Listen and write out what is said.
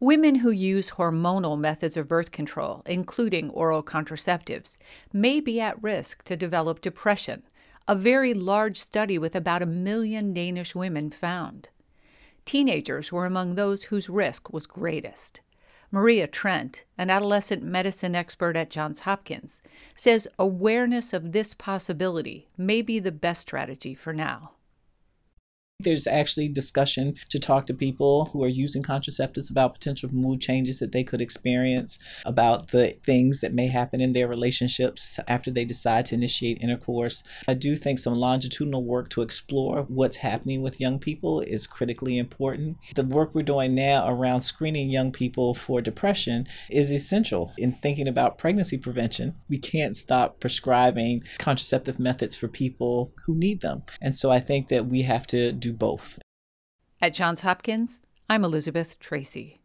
Women who use hormonal methods of birth control, including oral contraceptives, may be at risk to develop depression, a very large study with about 1 million Danish women found. Teenagers were among those whose risk was greatest. Maria Trent, an adolescent medicine expert at Johns Hopkins, says awareness of this possibility may be the best strategy for now. There's actually discussion to talk to people who are using contraceptives about potential mood changes that they could experience, about the things that may happen in their relationships after they decide to initiate intercourse. I do think some longitudinal work to explore what's happening with young people is critically important. The work we're doing now around screening young people for depression is essential in thinking about pregnancy prevention. We can't stop prescribing contraceptive methods for people who need them. And so I think that we have to do both. At Johns Hopkins, I'm Elizabeth Tracy.